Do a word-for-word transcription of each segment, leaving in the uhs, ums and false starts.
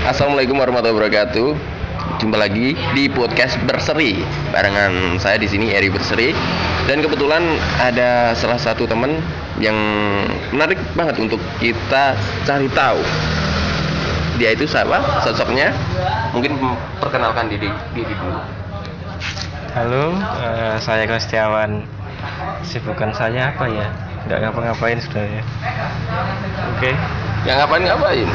Assalamualaikum warahmatullahi wabarakatuh. Jumpa lagi di podcast Berseri barengan saya di sini Eri Berseri, dan kebetulan ada salah satu teman yang menarik banget untuk kita cari tahu. Dia itu siapa? Sosoknya? Mungkin perkenalkan diri diri dulu. Halo, uh, saya Kostiawan. Sibukan saya apa ya? Nggak ngapa-ngapain sudah ya. Oke. Okay. Yang ngapain-ngapain?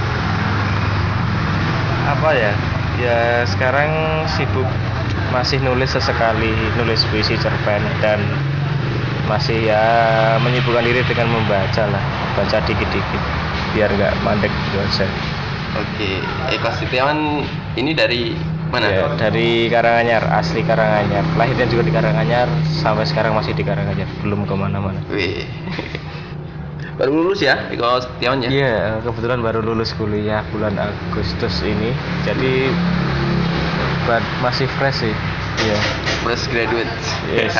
Apa ya? Ya sekarang sibuk masih nulis sesekali, nulis puisi cerpen, dan masih ya menyibukkan diri dengan membaca lah, baca dikit-dikit biar nggak mandek gitu aja. Oke, Eko Setiawan ini dari mana? Ya, dari Karanganyar, asli Karanganyar. Lahirnya juga di Karanganyar, sampai sekarang masih di Karanganyar, belum kemana-mana. Wih. Baru lulus ya, Eko Setiawan ya? Iya, kebetulan baru lulus kuliah bulan Agustus ini, jadi but masih fresh sih. Iya. Fresh graduate. Yes.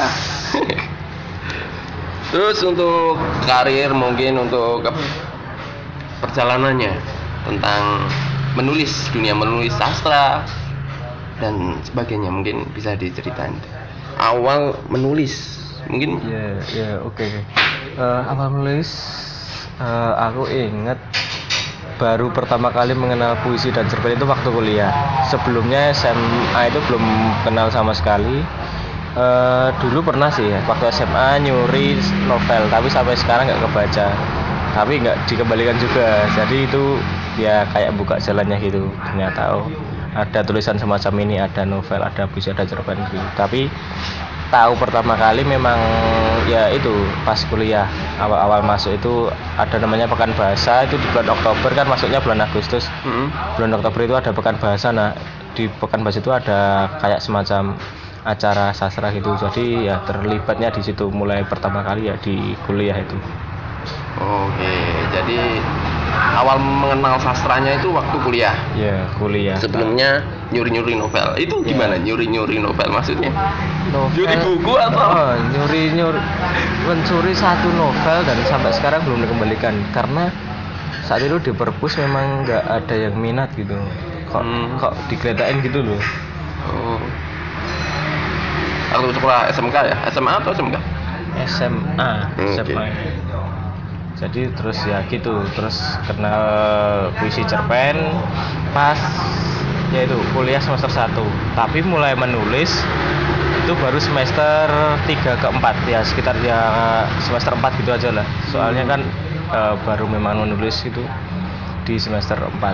Terus untuk karir, mungkin untuk perjalanannya tentang menulis, dunia menulis sastra dan sebagainya, mungkin bisa diceritain. Awal menulis, mungkin. Iya, iya, oke. Uh, awal menulis, uh, aku inget baru pertama kali mengenal puisi dan cerpen itu waktu kuliah. Sebelumnya S M A itu belum kenal sama sekali. Uh, dulu pernah sih ya, waktu S M A nyuri novel, tapi sampai sekarang nggak kebaca. Tapi nggak dikembalikan juga. Jadi itu ya kayak buka jalannya gitu. Ternyata oh, ada tulisan semacam ini, ada novel, ada puisi, ada cerpen gitu. Tapi tahu pertama kali memang ya itu pas kuliah, awal-awal masuk itu ada namanya Pekan Bahasa, itu di bulan Oktober, kan masuknya bulan Agustus. Mm-hmm. Bulan Oktober itu ada Pekan Bahasa. Nah di Pekan Bahasa itu ada kayak semacam acara sastra gitu, jadi ya terlibatnya di situ mulai pertama kali ya di kuliah itu. Oke, jadi awal mengenal sastranya itu waktu kuliah. Ya, kuliah. Sebelumnya nyuri-nyuri novel. Itu gimana ya. Nyuri-nyuri novel maksudnya? Novel, nyuri buku atau? Oh, nyuri-nyuri mencuri satu novel dan sampai sekarang belum dikembalikan karena saat itu di perpus memang nggak ada yang minat gitu. Kok hmm. kok digeledain gitu loh. Oh. Aku sekolah S M K ya? S M A atau S M K? S M A. Hmm, S M A. Okay. Jadi terus ya gitu, terus kenal puisi cerpen pas yaitu kuliah semester satu. Tapi mulai menulis itu baru semester tiga ke empat ya, sekitar ya semester empat gitu aja lah. Soalnya kan e, baru memang menulis itu di semester empat.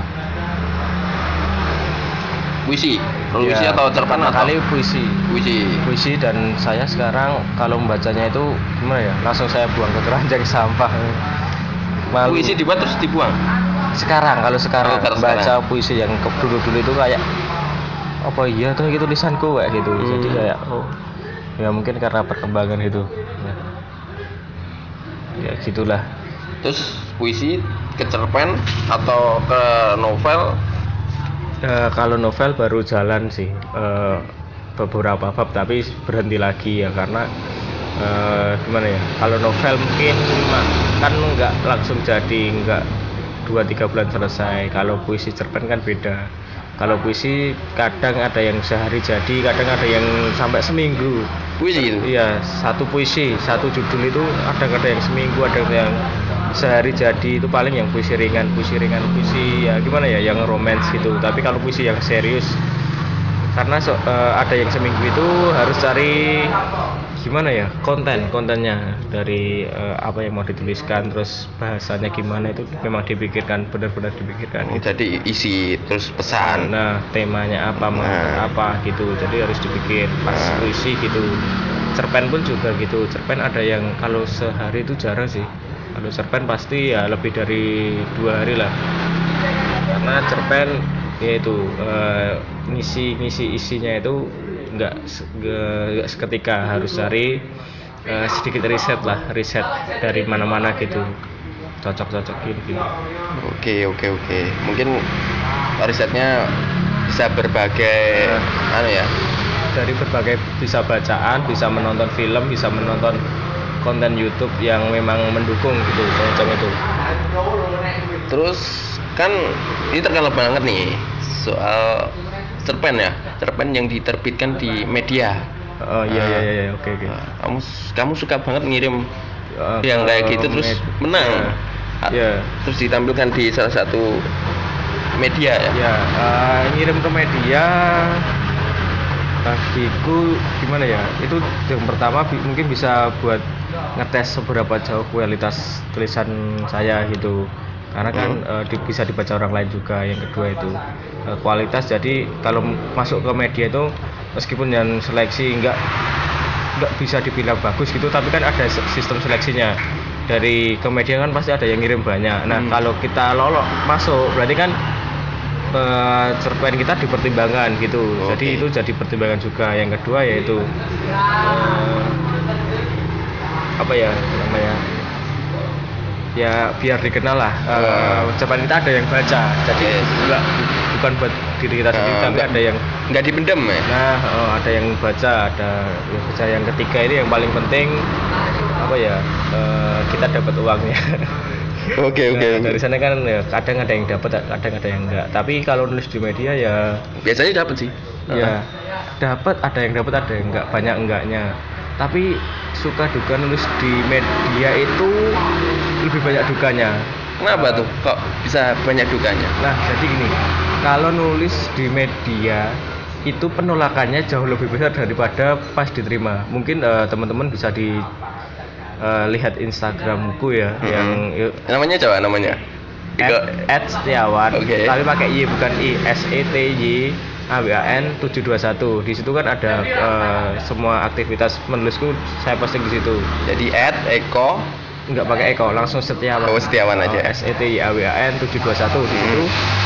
Puisi, puisi ya, atau cerpen atau? Kali puisi. Puisi. Puisi, dan saya sekarang kalau membacanya itu gimana ya? Langsung saya buang ke keranjang sampah. Malu. Puisi dibuat terus dibuang. Sekarang kalau sekarang oh, baca sekarang. Puisi yang dulu-dulu itu kayak apa iya tuh gitu tulisanku kayak gitu. Hmm. Jadi kayak oh ya mungkin karena perkembangan itu. Ya, ya gitulah. Terus puisi ke cerpen atau ke novel? Uh, kalau novel baru jalan sih uh, beberapa bab, tapi berhenti lagi ya karena uh, gimana ya, kalau novel mungkin kan nggak langsung jadi, nggak dua tiga bulan selesai. Kalau puisi cerpen kan beda. Kalau puisi kadang ada yang sehari jadi, kadang ada yang sampai seminggu. Puisi itu? Iya, satu puisi, satu judul itu ada ada yang seminggu, ada yang sehari jadi. Itu paling yang puisi ringan, puisi ringan, puisi ya gimana ya, yang romance gitu. Tapi kalau puisi yang serius, karena so, uh, ada yang seminggu itu harus cari gimana ya konten kontennya dari uh, apa yang mau dituliskan, terus bahasanya gimana, itu memang dipikirkan, benar-benar dipikirkan. Oh, jadi isi terus pesan. Nah temanya apa, nah. apa gitu, jadi harus dipikir pas nah. puisi gitu. Cerpen pun juga gitu. Cerpen ada yang kalau sehari itu jarang sih. Kalau cerpen pasti ya lebih dari dua hari lah, karena cerpen yaitu uh, ngisi ngisi isinya itu nggak nggak seketika, harus cari uh, sedikit riset lah, riset dari mana-mana gitu, cocok-cocokin gitu. Oke oke oke. Mungkin risetnya bisa berbagai uh, anu ya. Dari berbagai, bisa bacaan, bisa menonton film, bisa menonton konten YouTube yang memang mendukung gitu, macam itu. Terus kan ini terkenal banget nih soal cerpen ya, cerpen yang diterbitkan di media. Oh iya iya iya iya, oke oke. Nah, kamu kamu suka banget ngirim Uh, yang kayak gitu uh, terus med- menang. Iya. Yeah. Terus ditampilkan di salah satu media ya. Ya, uh, ngirim ke media bagiku gimana ya? Itu yang pertama bi- mungkin bisa buat ngetes seberapa jauh kualitas tulisan saya gitu. Karena kan Hmm. uh, di- bisa dibaca orang lain juga. Yang kedua itu uh, kualitas. Jadi kalau masuk ke media itu meskipun yang seleksi enggak nggak bisa dibilang bagus gitu, tapi kan ada sistem seleksinya. Dari ke media kan pasti ada yang ngirim banyak. Nah Hmm. kalau kita lolos masuk berarti kan uh, cerpen kita dipertimbangkan gitu. Oke. Jadi itu jadi pertimbangan juga. Yang kedua yaitu uh, apa ya namanya, ya biar dikenal lah. Uh, cerpen kita ada yang baca. Jadi enggak, bukan buat diri kita sendiri, Uh, tapi enggak- ada yang nggak dipendam ya. Nah, oh, ada yang baca, ada yang baca. Yang ketiga ini yang paling penting apa ya? eh, kita dapat uangnya. Oke oke. Nah, dari sana kan ya, kadang ada yang dapat, kadang ada yang enggak. Tapi kalau nulis di media ya, Biasanya dapat sih. ya dapat, ada yang dapat, ada yang enggak, banyak enggaknya. Tapi suka duka nulis di media itu lebih banyak dukanya. Kenapa tuh? Kok bisa banyak dukanya? Nah, jadi gini, kalau nulis di media itu penolakannya jauh lebih besar daripada pas diterima. Mungkin eh, teman-teman bisa di eh, lihat Instagramku ya, Mm-mm. yang yuk, Namanya coba namanya. at, at Setiawan, Oke. tapi pakai Y bukan I, S E T Y A W A N tujuh dua satu. Di situ kan ada eh, semua aktivitas menulisku, saya posting di situ. Jadi at Eko. Enggak pakai Eko, langsung Setiawan. Oh, Setiawan aja. S E T Y A W A N tujuh dua satu. Di situ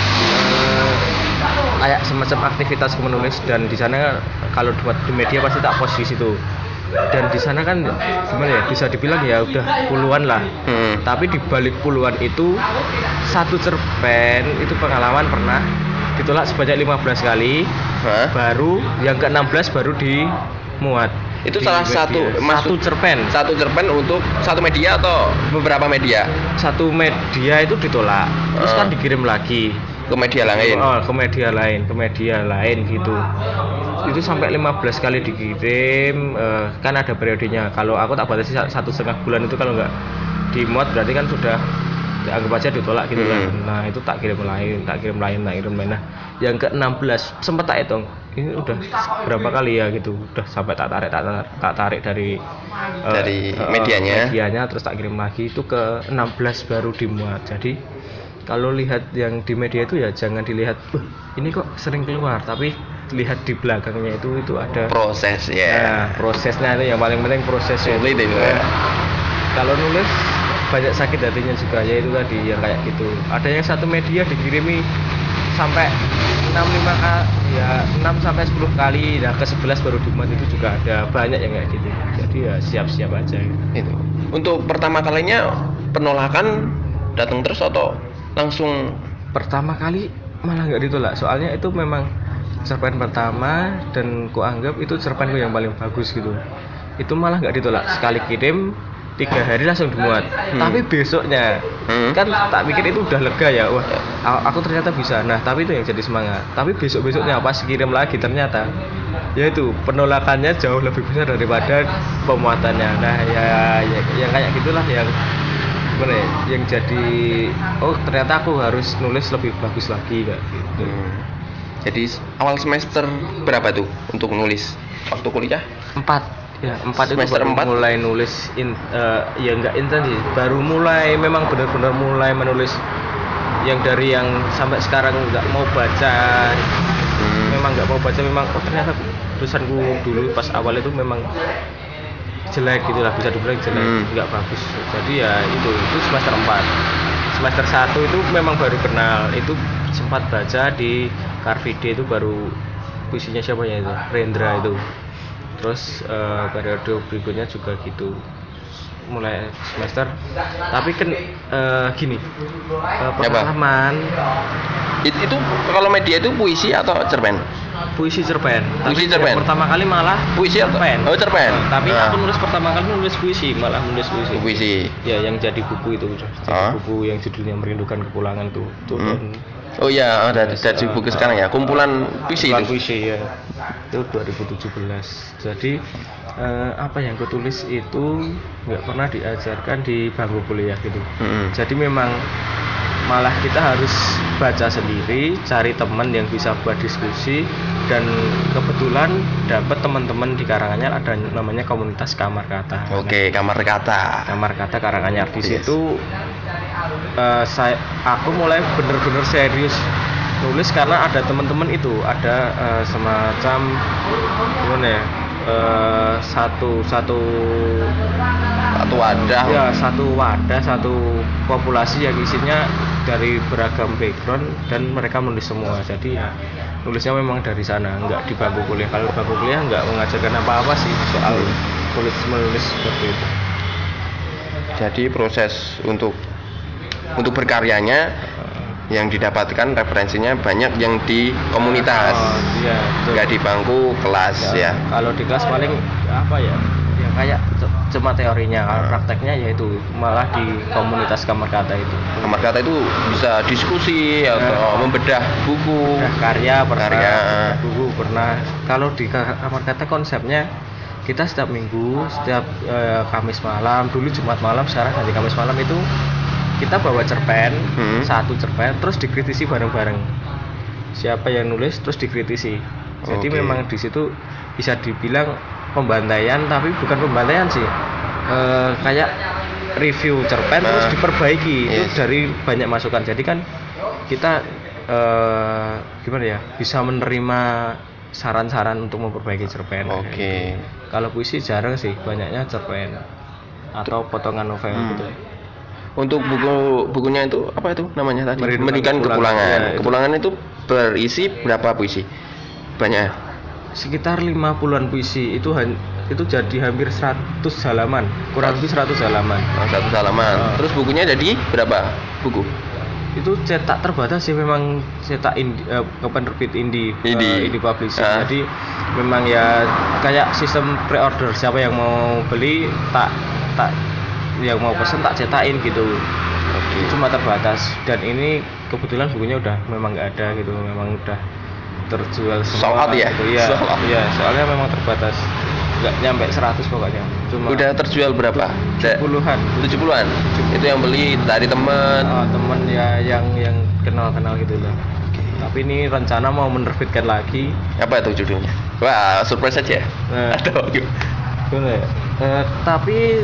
eh, kayak semacam aktivitas menulis, dan di sana kalau buat di media pasti tak post di situ. Dan di sana kan gimana ya, bisa dibilang ya udah puluhan lah. Hmm. Tapi di balik puluhan itu satu cerpen itu pengalaman pernah ditolak sebanyak lima belas kali, Hah? baru yang ke enam belas baru dimuat. Itu Di salah media. satu satu maksud- cerpen. Satu cerpen untuk satu media atau beberapa media? Satu media itu ditolak, terus kan Ah. dikirim lagi Ke media lain. oh, ke media lain, ke media lain gitu. Itu sampai lima belas kali dikirim, eh, kan ada periodenya. Kalau aku tak batasi sa- satu setengah bulan, itu kalau nggak dimuat berarti kan sudah anggap aja ditolak gitu kan. Hmm. Nah itu tak kirim lain, tak kirim lain, tak kirim lain. Nah yang ke enam belas sempat tak hitung, ini udah berapa kali ya gitu, udah sampai tak tarik tak tarik, tak tarik dari eh, Dari eh, medianya. medianya, terus tak kirim lagi, itu ke enam belas baru dimuat. Jadi kalau lihat yang di media itu ya jangan dilihat, "Wah, ini kok sering keluar," tapi lihat di belakangnya itu itu ada Proses ya. nah, prosesnya itu yang paling penting, prosesnya. Sulit itu ya. Kalau nulis banyak sakit hatinya juga, ya itu tadi yang kayak gitu. Ada yang satu media dikirimi sampai enam lima kali, ya enam sampai sepuluh kali, nah ke sebelas baru dimuat, itu juga ada banyak yang kayak gitu. Jadi ya siap-siap aja. Itu. Untuk pertama kalinya penolakan datang terus atau langsung? Pertama kali malah nggak ditolak, soalnya itu memang cerpen pertama dan ku anggap itu cerpenku yang paling bagus gitu. Itu malah nggak ditolak, sekali kirim tiga hari langsung dimuat. Hmm. Tapi besoknya Hmm. kan tak pikir itu udah lega ya, wah a- aku ternyata bisa. Nah tapi itu yang jadi semangat. Tapi besok besoknya pas kirim lagi ternyata ya itu penolakannya jauh lebih besar daripada pemuatannya. Nah ya, ya yang kayak gitulah yang gimana ya, yang jadi oh ternyata aku harus nulis lebih bagus lagi kayak gitu. Hmm. Jadi awal semester berapa tuh untuk nulis waktu kuliah? Empat ya empat itu Semester baru empat? mulai nulis in, eh, ya nggak intens sih, baru mulai memang benar-benar mulai menulis yang dari yang sampai sekarang nggak mau baca. Hmm. Memang nggak mau baca, memang oh ternyata tulisanku dulu pas awal itu memang jelek gitu lah, bisa dibilang jelek, Hmm. nggak bagus. Jadi ya itu itu semester empat. Semester satu itu memang baru kenal, itu sempat baca di Carvide, itu baru puisinya siapa ya itu, Rendra itu. Terus eh, periode berikutnya juga gitu, mulai semester. Tapi kan eh, gini, eh, pengalaman It- itu kalau media itu puisi atau cerpen? puisi cerpen. Puisi Tapi cerpen. yang pertama kali malah Puisi apa? cerpen. Oh, cerpen. Nah, tapi Ah. aku nulis pertama kali nulis puisi, malah nulis puisi. Puisi. Ya, yang jadi buku itu, jadi Ah. buku yang judulnya Merindukan Kepulangan tuh. Tuh Hmm. dan Oh iya, ada dari buku sekarang ya, kumpulan puisi kumpulan itu. puisi ya. Itu dua ribu tujuh belas. Jadi eh, apa yang aku tulis itu nggak pernah diajarkan di bangku kuliah gitu. Mm-mm. Jadi memang malah kita harus baca sendiri, cari teman yang bisa buat diskusi, dan kebetulan dapat teman-teman di Karanganyar ada namanya komunitas Kamar Kata. Oke, kamar kata. Kamar Kata Karanganyar di Yes. situ eh, saya aku mulai bener-bener serius nulis karena ada teman-teman itu, ada eh, semacam gimana ya, eh, satu satu Satu wadah. ya satu wadah, satu populasi yang isinya dari beragam background dan mereka menulis semua. Jadi ya nulisnya memang dari sana, nggak di bangku kuliah. Kalau bangku kuliah nggak mengajarkan apa-apa sih soal tulis menulis seperti itu. Jadi proses untuk untuk berkaryanya yang didapatkan referensinya banyak yang di komunitas, Oh, iya, betul. nggak di bangku kelas ya. Kalau di kelas paling apa ya? Ya kayak c- cuma teorinya, kalau prakteknya yaitu malah di komunitas Kamar Kata itu. Kamar kata itu bisa diskusi atau membedah buku. Udah karya pernah, Karya. bedah buku pernah. Kalau di Ka- Kamar Kata konsepnya kita setiap minggu, setiap eh, Kamis malam, dulu Jumat malam, sekarang nanti Kamis malam itu kita bawa cerpen, Hmm. satu cerpen, terus dikritisi bareng-bareng. Siapa yang nulis terus dikritisi. Jadi Oke. memang di situ bisa dibilang pembantaian, tapi bukan pembantaian sih. Eh, kayak review cerpen terus Nah, diperbaiki itu yes. dari banyak masukan. Jadi kan kita eh, gimana ya, bisa menerima saran-saran untuk memperbaiki cerpen. Oke. Kalau puisi jarang sih, banyaknya cerpen atau potongan novel Hmm. gitu. Untuk buku bukunya itu apa itu namanya tadi? Merindukan Merindukan Kepulangan. Kepulangan. Ya, itu. Kepulangan itu berisi berapa puisi? Banyak. Sekitar lima puluhan puisi itu han- itu jadi hampir seratus halaman, kurang lebih seratus halaman. Oh, satu halaman. Ah. Terus bukunya jadi berapa buku? Itu cetak terbatas sih, memang cetak indie, eh, ke penerbit indie, Indie. eh, indie publishing. Ah. Jadi memang ya kayak sistem pre-order, siapa yang mau beli tak tak yang mau pesen tak cetakin gitu. Oke. Cuma terbatas, dan ini kebetulan bukunya udah memang nggak ada gitu, memang udah terjual Sold semua out ya? gitu. Iya, Sold out. iya, soalnya memang terbatas, nggak nyampe seratus pokoknya. Cuma Udah terjual berapa? Da- puluhan. tujuh puluhan. Itu yang beli dari teman. Oh, temen ya yang yang kenal-kenal gitu lah. Tapi ini rencana mau menerbitkan lagi. Apa itu judulnya? Wah, surprise aja. Nah, Atau gimana ya? Eh, tapi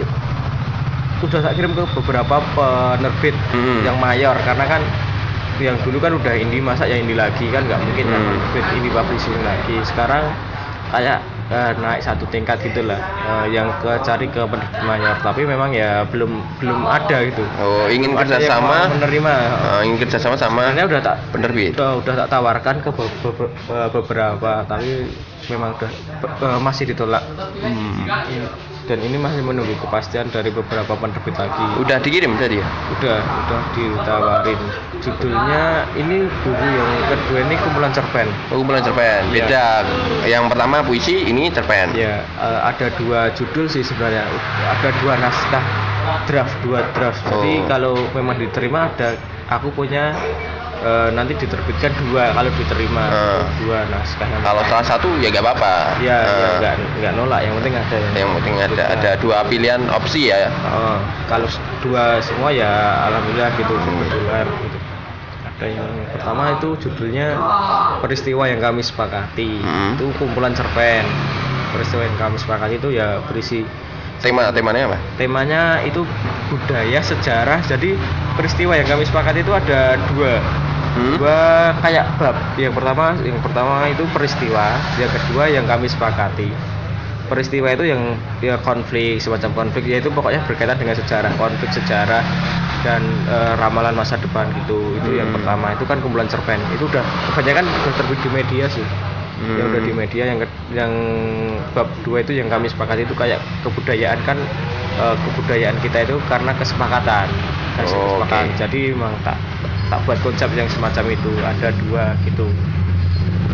udah tak kirim ke beberapa penerbit Hmm. yang mayor, karena kan yang dulu kan udah indie, masa ya indie lagi kan nggak mungkin kan Hmm. penerbit indie publishing lagi. Sekarang kayak eh, naik satu tingkat gitulah, eh, yang ke cari ke penerbit mayor, tapi memang ya belum belum ada gitu. Oh, ingin Belum ada yang kerjasama. mau menerima. Oh, ingin kerjasama sama Sebenarnya udah tak penerbit. udah, udah tak tawarkan ke be- be- be- beberapa, tapi memang udah be- eh, masih ditolak. Hmm. Dan ini masih menunggu kepastian dari beberapa penerbit lagi. Udah dikirim tadi ya? Udah, udah ditawarin. Judulnya ini buku yang kedua ini kumpulan cerpen. Oh, kumpulan cerpen. Iya. Beda. Yang pertama puisi, ini cerpen. Ya, eh, ada dua judul sih sebenarnya. Ada dua naskah draft, dua draft. Oh. Jadi kalau memang diterima ada, aku punya eh, nanti diterbitkan dua kalau diterima, Ah. dua naskah. yang- Kalau salah satu ya nggak apa-apa. Ya, ya Eh, nggak nggak nolak. Yang penting ada. yang penting ada ada dua pilihan opsi ya. Oh, kalau s- dua semua ya alhamdulillah gitu, kebetulan gitu. Ada yang pertama itu judulnya Peristiwa yang Kami Sepakati. Hmm. Itu kumpulan cerpen. Peristiwa yang Kami Sepakati itu ya berisi Tema temanya apa? temanya itu budaya, sejarah. Jadi peristiwa yang kami sepakati itu ada dua. Hmm? Dua kayak bab. Yang pertama yang pertama itu peristiwa, yang kedua yang kami sepakati. Peristiwa itu yang ya konflik, semacam konflik, yaitu pokoknya berkaitan dengan sejarah, konflik sejarah dan eh, ramalan masa depan gitu. Itu yang Hmm. pertama, itu kan kumpulan cerpen. Itu udah kebanyakan udah terbit di media sih. Ya udah di Hmm. media. Yang ke- yang bab dua itu yang kami sepakati itu kayak kebudayaan kan, eh, kebudayaan kita itu karena kesepakatan. Kasih Oh, kesepakatan. oke. Jadi memang tak tak buat konsep yang semacam itu, ada dua gitu.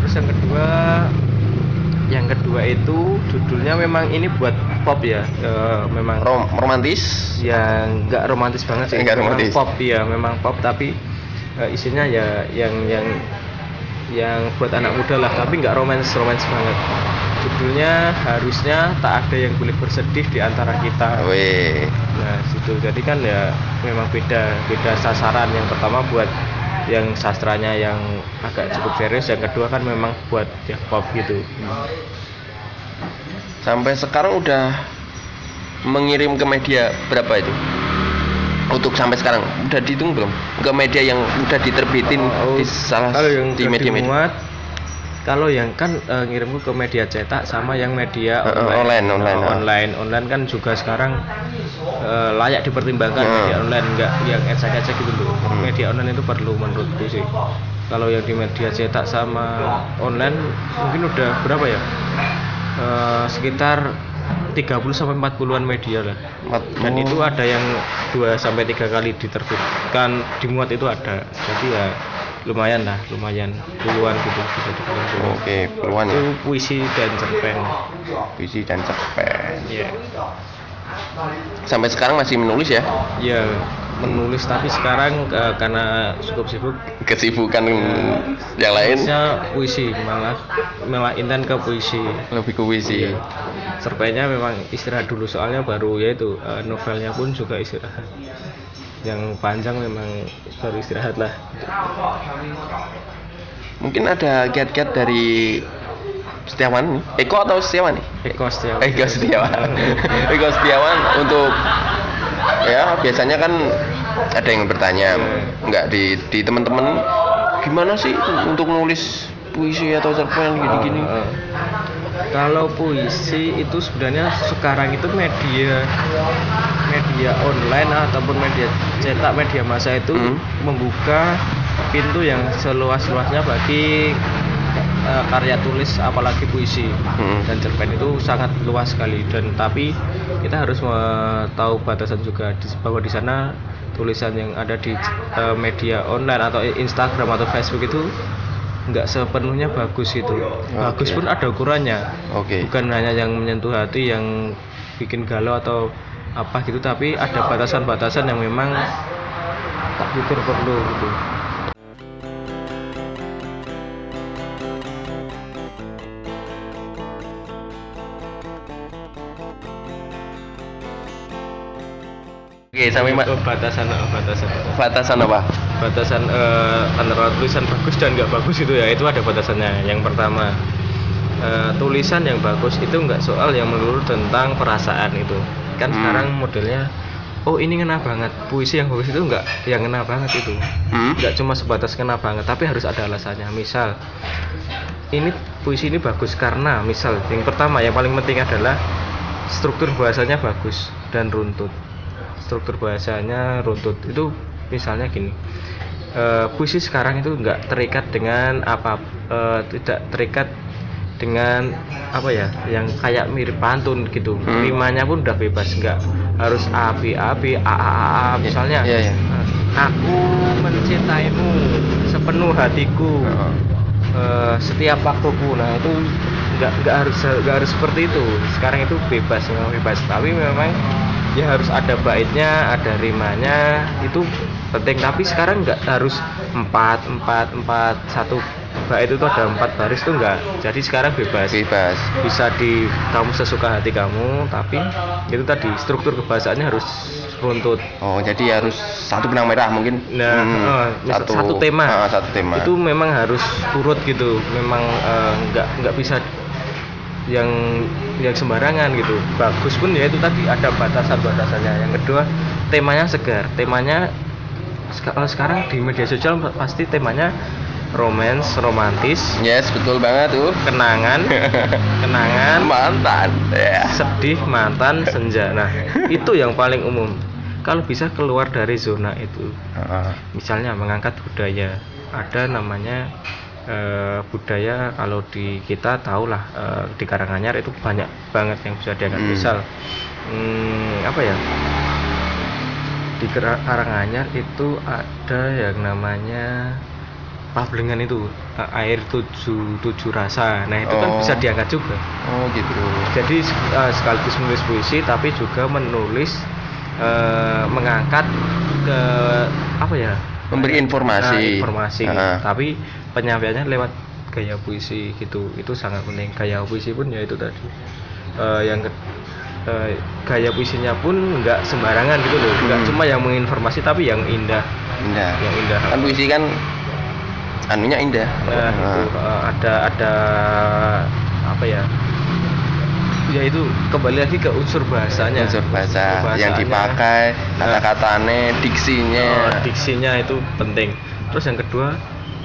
terus yang kedua yang kedua itu judulnya memang ini buat pop ya, e, memang Rom- romantis ya nggak romantis banget sih, Nggak memang romantis. pop ya, memang pop tapi e, isinya ya yang yang yang buat anak muda lah, tapi nggak romans romans banget. Judulnya harusnya tak ada yang boleh bersedih di antara kita. weh Nah situ jadi kan ya memang beda beda sasaran. Yang pertama buat yang sastranya yang agak cukup serius, yang kedua kan memang buat ya pop gitu. sampai sekarang udah mengirim ke media berapa itu untuk sampai sekarang udah dihitung belum ke media yang udah diterbitin Oh, di salah kalau yang di udah media-media dimuat, kalau yang kan uh, ngirimku ke media cetak sama yang media Uh, uh, online. online, online, Nah, uh. online online kan juga sekarang uh, layak dipertimbangkan. Uh. Media online nggak yang ecek-ecek gitu loh. Hmm. Media online itu perlu menurutku sih. Kalau yang di media cetak sama online mungkin udah berapa ya? Uh, sekitar tiga puluh sampai empat puluhan media lah. Empat- Dan oh. itu ada yang dua sampai tiga kali diterbitkan, dimuat itu ada. Jadi ya lumayan lah, lumayan puluhan gitu bisa dibilang puluhan. Oke, puluhan ya. Itu puisi dan cerpen. Puisi dan cerpen. Iya. Sampai sekarang masih menulis ya? Iya, menulis tapi sekarang eh, karena cukup sibuk Kesibukan yang lain nulisnya puisi, malah malah intent ke puisi. lebih ke puisi. Iya. Cerpennya memang istirahat dulu soalnya baru ya itu eh, novelnya pun juga istirahat. Yang panjang memang baru istirahat lah. Mungkin ada kiat-kiat dari Setiawan nih. Eko atau Setiawan nih? Eko Setiawan. Eko Setiawan. Eko Setiawan untuk ya biasanya kan ada yang bertanya nggak di di teman-teman gimana sih untuk nulis puisi atau cerpen gini-gini. Oh, oh. Kalau puisi itu sebenarnya sekarang itu media media online ataupun media cetak, media massa itu Hmm. membuka pintu yang seluas-luasnya bagi uh, karya tulis, apalagi puisi. Hmm. Dan cerpen itu sangat luas sekali, dan tapi kita harus uh, tahu batasan juga di, bahwa di sana tulisan yang ada di uh, media online atau Instagram atau Facebook itu nggak sepenuhnya bagus itu. Bagus Oke. pun ada ukurannya. Oke. Bukan hanya yang menyentuh hati, yang bikin galau atau apa gitu, tapi ada batasan-batasan yang memang tak pikir perlu gitu. Oke, sampai ma- Oh, batasan, oh, batasan. batasan apa? Batasan eh, antara tulisan bagus dan nggak bagus itu ya, itu ada batasannya. Yang pertama, eh, tulisan yang bagus itu nggak soal yang melulu tentang perasaan itu kan. Hmm. Sekarang modelnya oh ini ngena banget, puisi yang bagus itu nggak yang ngena banget itu, Hmm? nggak cuma sebatas ngena banget tapi harus ada alasannya. Misal ini puisi ini bagus karena misal yang pertama yang paling penting adalah struktur bahasanya bagus dan runtut. Struktur bahasanya runtut itu misalnya gini, eh, puisi sekarang itu nggak terikat dengan apa, eh, tidak terikat dengan apa ya yang kayak mirip pantun gitu. Hmm. Rimanya pun udah bebas, nggak harus api api a a a, a. Misalnya Iya, iya. eh, aku mencintaimu sepenuh hatiku, Oh. eh, setiap waktuku. Nah itu nggak nggak harus nggak harus seperti itu. Sekarang itu bebas, memang bebas, tapi memang ya harus ada baitnya, ada rimanya, itu penting. Tapi sekarang nggak harus empat empat empat satu bait itu ada empat baris tuh enggak. Jadi sekarang bebas, Bebas. bisa di kamu sesuka hati kamu, tapi itu tadi struktur kebahasaannya harus runtut. Oh, jadi harus satu benang merah mungkin. Nah, Hmm, eh, misal satu tema. Ah, satu tema. Itu memang harus urut gitu, memang eh, nggak nggak bisa yang yang sembarangan gitu. Bagus pun ya itu tadi ada batasan-batasannya. Yang kedua, temanya segar. Temanya seka- kalau sekarang di media sosial pasti temanya romance, romantis, Yes, betul banget tuh. kenangan, kenangan, Mantan. Ya. sedih, mantan, senja. Nah, itu yang paling umum. Kalau bisa keluar dari zona itu, Ah, misalnya mengangkat budaya, ada namanya eh, budaya. Kalau di kita tahulah eh, di Karanganyar itu banyak banget yang bisa diangkat. Hmm. Misal hmm, apa ya, di Kara- Karanganyar itu ada yang namanya pablengan itu uh, air tujuh tujuh rasa. Nah, itu kan Oh. bisa diangkat juga. Oh gitu. Jadi uh, sekaligus menulis puisi tapi juga menulis uh, mengangkat ke apa ya? Memberi informasi. Nah, informasi. Ah. Tapi penyampaiannya lewat gaya puisi gitu. Itu sangat penting. Gaya puisi pun ya itu tadi. Uh, yang ke, uh, gaya puisinya pun nggak sembarangan gitu loh. Nggak Hmm. cuma yang menginformasi tapi yang indah. Indah. Yang indah. Kan puisi kan anunya indah. Nah, itu, uh, ada ada apa ya? Ya itu kembali lagi ke unsur bahasanya. Unsur bahasa Unsur yang bahasanya. dipakai, Nah, kata-katanya, diksinya. oh, diksinya itu penting. Terus yang kedua,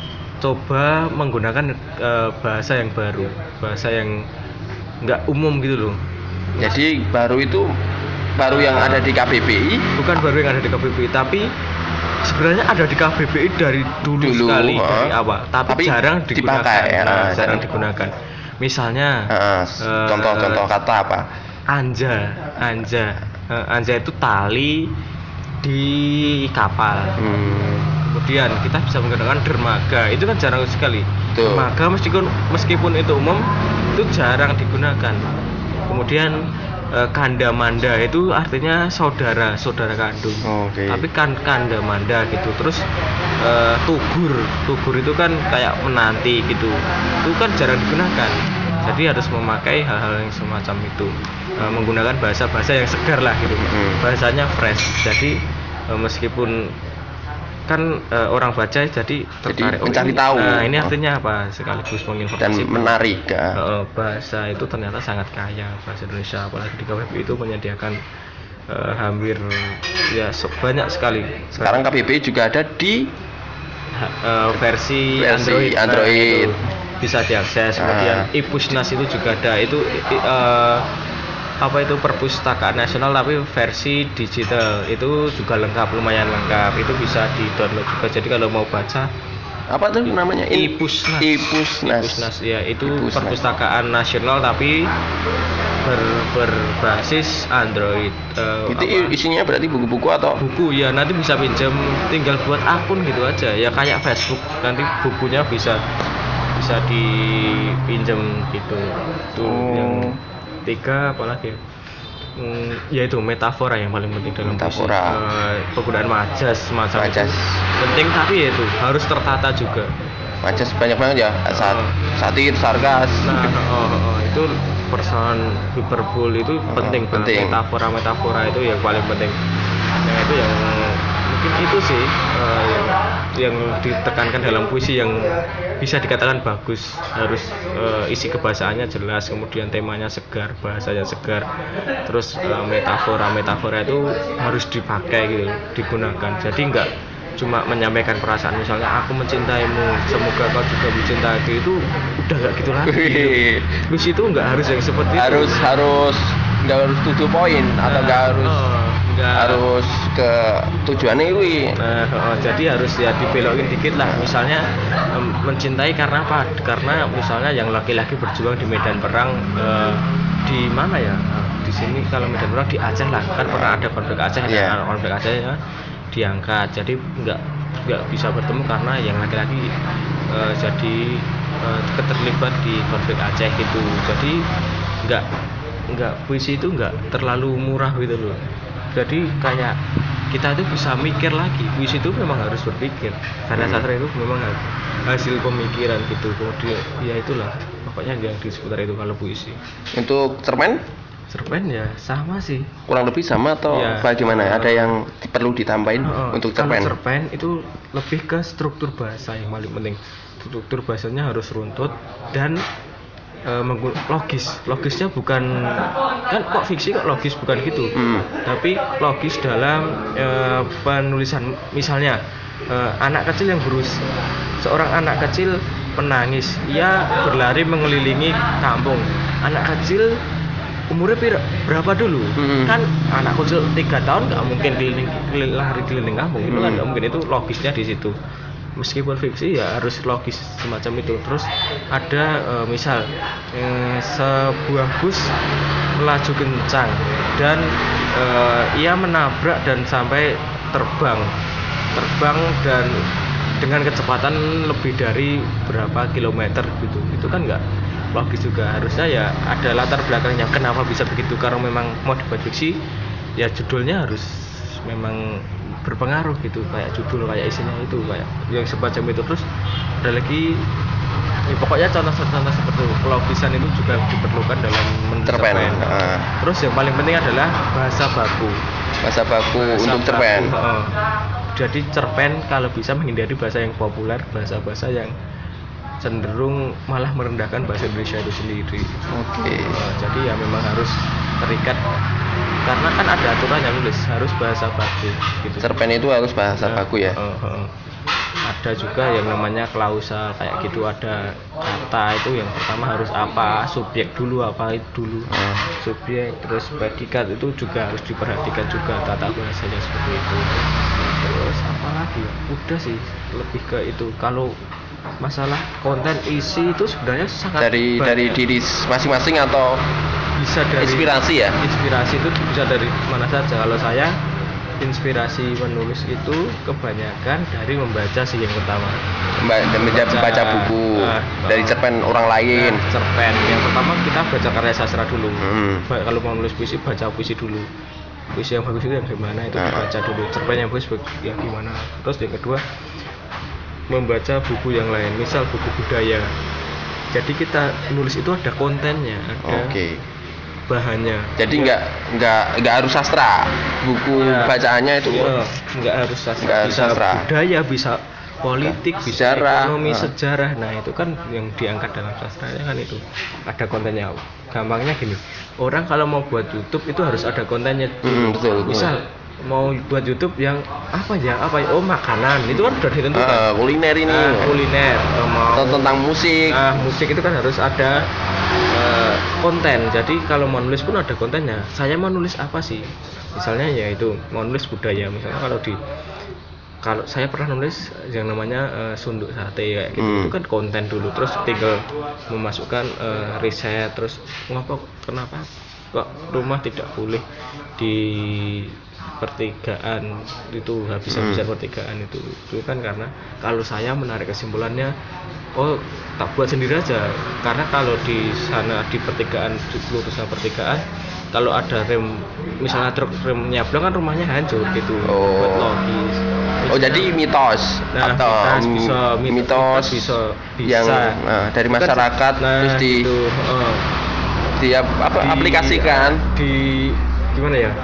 coba menggunakan uh, bahasa yang baru, bahasa yang nggak umum gitu loh. Jadi baru itu baru yang ada di K B B I. Bukan baru yang ada di K B B I, tapi sebenarnya ada di K B B I dari dulu, Dulu, sekali uh, dari awal, tapi, tapi jarang digunakan. dipakai, ya, Nah, jarang jarang. digunakan. Misalnya, Heeh, eh, contoh-contoh kata apa? anja, anja, Eh, anja itu tali di kapal. Hmm, Kemudian kita bisa menggunakan dermaga, itu kan jarang sekali. Betul. Dermaga meskipun meskipun itu umum, itu jarang digunakan. Kemudian eh, kanda manda itu artinya saudara, saudara kandung. Oke. Tapi kan kanda manda gitu. Terus eh, tugur, tugur itu kan kayak menanti gitu. Itu kan jarang digunakan. Jadi harus memakai hal-hal yang semacam itu. Eh, menggunakan bahasa-bahasa yang segar lah gitu. Mm. Bahasanya fresh. Jadi eh, meskipun kan eh, orang baca jadi tertarik. Oh, mencari ini- tahu. Nah, ini artinya apa? Sekaligus dan menginformasikan. menarik ya. Eh, bahasa itu ternyata sangat kaya, bahasa Indonesia, apalagi di K B B I itu menyediakan eh, hampir ya sebanyak sekali. Sekarang K B B I juga ada di Ha- eh, versi, Versi Android, Nah, Android. itu bisa diakses. Ah. Kemudian iPusnas itu juga ada. Itu i- eh, apa itu perpustakaan nasional tapi versi digital itu juga lengkap, lumayan lengkap. Itu bisa di download juga. Jadi kalau mau baca apa tuh namanya? In- iPusnas. iPusnas. iPusnas ya itu iPusnas. perpustakaan nasional tapi ber, berbasis Android. Eh, Itu apa? isinya berarti buku-buku atau Buku ya nanti bisa pinjam, tinggal buat akun gitu aja ya kayak Facebook, nanti bukunya bisa bisa dipinjam gitu. Itu Oh. yang tiga apalagi hmm, yaitu metafora yang paling penting dalam puisi. Metafora. Eh, penggunaan majas semacam Majas. itu penting, tapi ya itu harus tertata juga. Majas banyak banget ya, Sat, Oh. satir, sarkas. Nah, oh, oh, oh, itu persoalan hiperbol itu Oh, penting banget. penting. Metafora-metafora itu yang paling penting. Yang itu yang mungkin itu sih eh, yang, yang ditekankan dalam puisi yang bisa dikatakan bagus. Harus eh, isi kebahasaannya jelas, kemudian temanya segar, bahasanya segar. Terus eh, metafora-metafora itu harus dipakai gitu, digunakan. Jadi enggak cuma menyampaikan perasaan, misalnya aku mencintaimu, semoga kau juga mencintaiku, itu udah nggak gitu lagi gitu. Wih. Terus itu nggak harus yang seperti itu. harus harus nggak harus tujuh poin atau nggak harus oh, nggak. harus ke tujuannya ini. Nah, oh, jadi harus ya dibelokin dikit lah. Misalnya em, mencintai karena apa? Karena misalnya yang laki-laki berjuang di medan perang eh, di mana ya? Nah, di sini kalau medan perang di Aceh lah, kan pernah ada konflik Aceh, Iya. nah, konflik Aceh ya, diangkat. Jadi nggak nggak bisa bertemu karena yang laki-laki eh, jadi eh, keterlibat di konflik Aceh gitu. Jadi nggak nggak puisi itu nggak terlalu murah gitu loh. Jadi kayak kita itu bisa mikir lagi. Puisi itu memang harus berpikir. Karena Hmm. sastra itu memang hasil pemikiran gitu. Kemudian ya itulah pokoknya yang di seputar itu kalau puisi. Untuk cerpen Cerpen ya sama sih. kurang lebih sama atau Iya. bagaimana? Ada yang perlu ditambahin Heeh, untuk kalau cerpen? cerpen itu lebih ke struktur bahasa yang paling penting. Struktur bahasanya harus runtut dan eh, menggu- logis. Logisnya bukan kan kok fiksi kok logis, bukan gitu. Hmm. Tapi logis dalam eh, penulisan. Misalnya eh, anak kecil yang berus seorang anak kecil menangis, ia berlari mengelilingi kampung. Anak kecil umurnya pira- berapa dulu? Hmm. Kan anak kecil tiga tahun nggak mungkin keliling, keliling lari keliling kampung, itu kan Hmm. nggak mungkin. Itu logisnya di situ. Meskipun fiksi ya harus logis semacam itu. Terus ada eh, misal eh, sebuah bus melaju kencang dan eh, ia menabrak dan sampai terbang terbang dan dengan kecepatan lebih dari berapa kilometer gitu, itu kan nggak logis juga. Harusnya ya ada latar belakangnya kenapa bisa begitu. Karena memang mau dibuat fiksi ya judulnya harus memang berpengaruh gitu, kayak judul, kayak isinya itu, kayak yang semacam itu. Terus ada lagi ya, pokoknya contoh-contoh seperti itu. Kelogisan itu juga diperlukan dalam cerpen. mencerpen. Uh. Terus yang paling penting adalah bahasa baku. Bahasa baku Bahasa untuk baku, cerpen. uh. Jadi cerpen kalau bisa menghindari bahasa yang populer, bahasa-bahasa yang cenderung malah merendahkan bahasa Indonesia itu sendiri. Oke. Okay. Uh, jadi ya memang harus terikat, karena kan ada aturan yang nulis harus bahasa baku gitu. Cerpen itu harus bahasa uh, baku ya. Uh, uh, uh. Ada juga yang namanya klausal kayak gitu, ada kata itu yang pertama harus apa, subjek dulu apa itu dulu, uh. subjek, terus predikat itu juga harus diperhatikan juga tata bahasanya seperti itu. Terus apa lagi? Udah sih, lebih ke itu. Kalau masalah konten isi itu sebenarnya sangat dari banyak. Dari diri masing-masing atau bisa dari inspirasi ya? Inspirasi itu bisa dari mana saja. Kalau saya inspirasi menulis itu kebanyakan dari membaca sih yang pertama. Membaca, membaca baca buku uh, dari cerpen orang lain. Uh, cerpen yang pertama kita baca karya sastra dulu. Hmm. Kalau mau nulis puisi baca puisi dulu. Puisi yang bagus itu yang gimana itu uh. dibaca dulu. Cerpen yang bagus ya gimana. Terus yang kedua membaca buku yang lain, misal buku budaya. Jadi kita nulis itu ada kontennya, ada okay. bahannya. Jadi nggak nggak nggak harus sastra, buku ya, bacaannya itu ya, nggak harus sastra. Nggak bisa sastra. budaya, bisa politik, bisa bisa sejarah, ekonomi, nah. sejarah. Nah itu kan yang diangkat dalam sastranya kan itu ada kontennya. Gampangnya gini, orang kalau mau buat YouTube itu harus ada kontennya. Hmm, betul, misal betul. mau buat YouTube yang apa ya apa ya oh makanan itu kan sudah ditentukan. Uh, kuliner ini. Uh, kuliner. Mau tentang musik. Uh, musik itu kan harus ada uh, konten. Jadi kalau mau nulis pun ada kontennya. Saya mau nulis apa sih? Misalnya ya itu mau nulis budaya. Misalnya kalau di kalau saya pernah nulis yang namanya uh, sunduk sate kayak gitu, hmm. itu kan konten dulu. Terus tinggal memasukkan uh, riset. Terus ngapa kenapa kok rumah tidak boleh di pertigaan itu habis-habisan hmm. pertigaan itu itu kan karena kalau saya menarik kesimpulannya oh tak buat sendiri aja, karena kalau di sana di pertigaan di lurusnya pertigaan kalau ada rem misalnya truk rem nyablong kan rumahnya hancur gitu. Oh. Buat logis. Oh jadi mitos nah, atau mitos, bisa, mitos, mitos bisa, bisa yang nah, dari masyarakat nah, terus di itu, uh, di apa di, aplikasikan di gimana ya?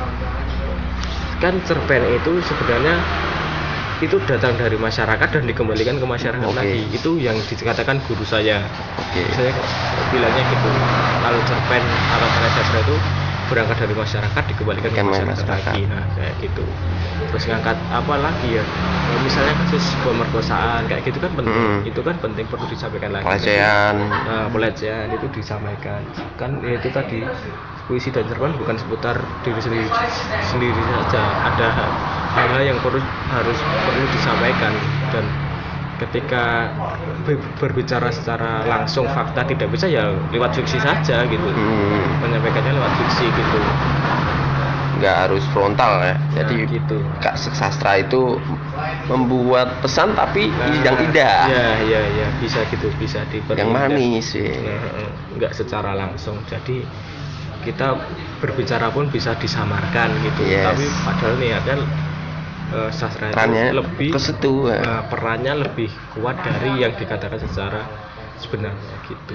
Kan cerpen itu sebenarnya itu datang dari masyarakat dan dikembalikan ke masyarakat okay. lagi. Itu yang dikatakan guru saya. Okay. Saya bilangnya gitu. Kalau cerpen atau karya sastra itu berangkat dari masyarakat dikembalikan ke masyarakat, masyarakat lagi. Nah, kayak gitu. Terus ngangkat apa lagi ya? Nah, misalnya kasus pemerkosaan kayak gitu kan penting. Hmm. Itu kan penting perlu disampaikan lagi. Pelecehan. Nah, pelecehan itu disampaikan. Kan ya itu tadi puisi dan cerpen bukan seputar diri sendiri sendiri saja, ada hal-hal yang perlu harus perlu disampaikan, dan ketika berbicara secara langsung fakta tidak bisa ya lewat fiksi saja gitu. Hmm. Menyampaikannya lewat fiksi gitu, nggak harus frontal ya. Jadi nah, gitu. Kak sastra itu membuat pesan tapi nah, yang indah. Ya ya ya bisa gitu, bisa diperindah. Yang manis sih. Nah, nggak secara langsung. Jadi kita berbicara pun bisa disamarkan gitu. Yes. Tapi padahal niatnya uh, sastra itu lebih kesetu, uh, perannya lebih kuat dari yang dikatakan secara sebenarnya gitu.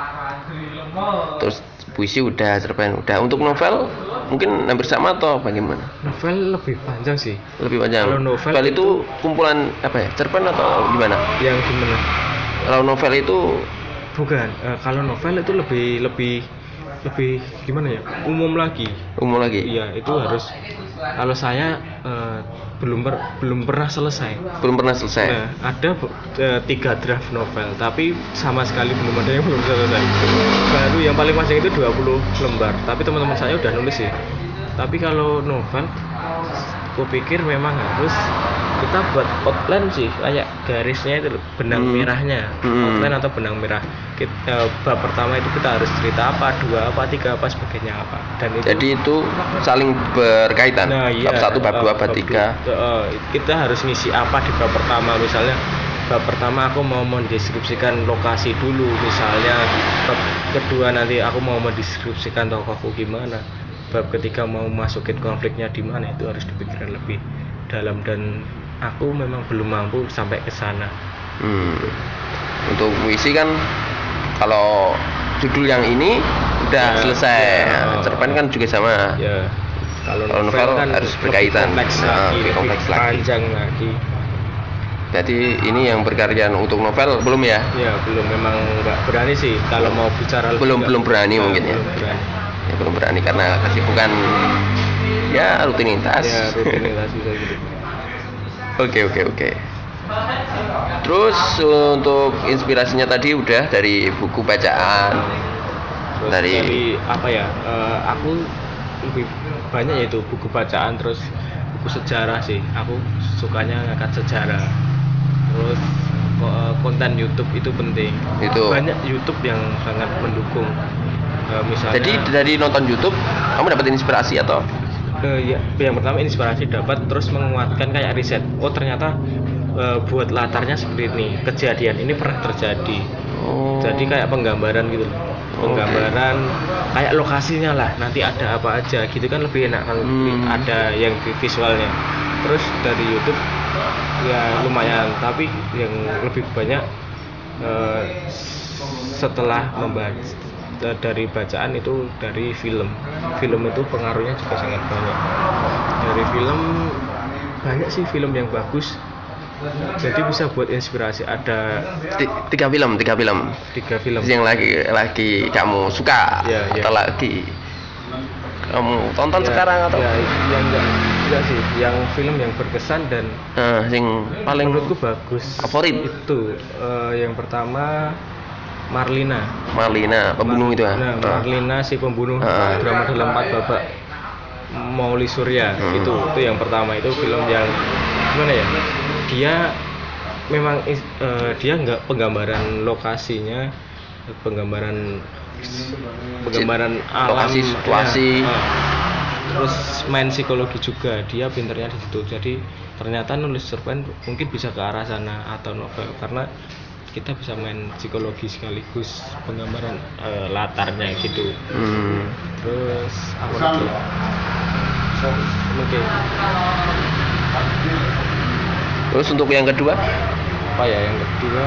Terus puisi udah, cerpen udah. Untuk novel mungkin hampir sama atau bagaimana? Novel lebih panjang sih. Lebih panjang. Kalau novel, novel itu, itu kumpulan apa ya? Cerpen atau gimana? Yang gimana? Kalau novel itu bukan. Uh, kalau novel itu lebih lebih lebih gimana ya, umum lagi umum lagi iya itu harus kalau saya uh, belum per, belum pernah selesai belum pernah selesai nah, ada uh, tiga draft novel tapi sama sekali belum ada yang belum selesai. Baru yang paling panjang itu dua puluh lembar, tapi teman-teman saya udah nulis sih. Tapi kalau novel aku pikir memang harus kita buat outline sih, kayak garisnya itu benang hmm. merahnya, hmm. outline atau benang merah. Kita, bab pertama itu kita harus cerita apa, dua apa, tiga apa, sebagainya apa. Dan itu, jadi itu saling berkaitan. Nah, iya, bab satu, bab dua, uh, bab tiga. Uh, kita harus ngisi apa di bab pertama, misalnya bab pertama aku mau mendeskripsikan lokasi dulu misalnya, bab kedua nanti aku mau mendeskripsikan tokohku gimana, bab ketiga mau masukin konfliknya di mana, itu harus dipikirkan lebih dalam dan aku memang belum mampu sampai ke sana. Hmm. Untuk puisi kan kalau judul yang ini udah Ya, selesai. ya. Cerpen kan juga sama. Ya, kalau Kalau novel, novel kan harus lebih berkaitan. kompleks Nah, lagi, lebih lebih kompleks lagi. panjang lagi. Jadi ini yang berkarya untuk novel belum ya? Ya belum, memang nggak berani sih kalau mau bicara lebih Belum nggak- belum berani ya, mungkin ya. belum berani. Ya belum berani karena kesibukan ya rutinitas. Ya rutinitas bisa gitu. Oke oke oke. Terus untuk inspirasinya tadi udah dari buku bacaan. Terus Dari- dari, apa ya? eh, aku lebih banyak yaitu buku bacaan, terus buku sejarah sih. Aku sukanya ngangkat sejarah. Terus ko- eh, konten YouTube itu penting. Itu. Banyak YouTube yang sangat mendukung. Eh, misalnya. Jadi dari nonton YouTube kamu dapat inspirasi atau? Eh, ya, yang pertama inspirasi dapat, terus menguatkan kayak riset. Oh ternyata eh, buat latarnya seperti ini, kejadian ini pernah terjadi. Oh. Jadi kayak penggambaran gitu loh. Penggambaran kayak lokasinya lah, nanti ada apa aja gitu kan lebih enak kalau Hmm. ada yang vi- visualnya. Terus dari YouTube ya lumayan, tapi yang lebih banyak eh, setelah membaca dari bacaan itu dari film. Film itu pengaruhnya juga sangat banyak. Dari film banyak sih film yang bagus. Jadi bisa buat inspirasi. Ada Ti- tiga film tiga film tiga film. yang lagi lagi kamu suka Ya, ya. atau lagi kamu tonton Ya, sekarang atau ya, yang enggak, enggak sih, yang film yang berkesan dan Eh, yang paling menurutku bagus favorit? itu eh, yang pertama Marlina. Marlina pembunuh itu ya. Nah, Eh. Marlina si pembunuh, Ah. drama dalam empat babak, Mauli Surya. Hmm. Itu itu yang pertama, itu film yang gimana ya? Dia memang is- eh, dia nggak penggambaran lokasinya, penggambaran penggambaran alam, Lokasi, situasi. ya, eh, terus main psikologi juga, dia pinternya di situ. Jadi ternyata nulis cerpen mungkin bisa ke arah sana atau novel, karena kita bisa main psikologi sekaligus penggambaran eh, latarnya gitu. Hmm. Terus apa lagi? So, mungkin Terus untuk yang kedua? apa ya yang kedua?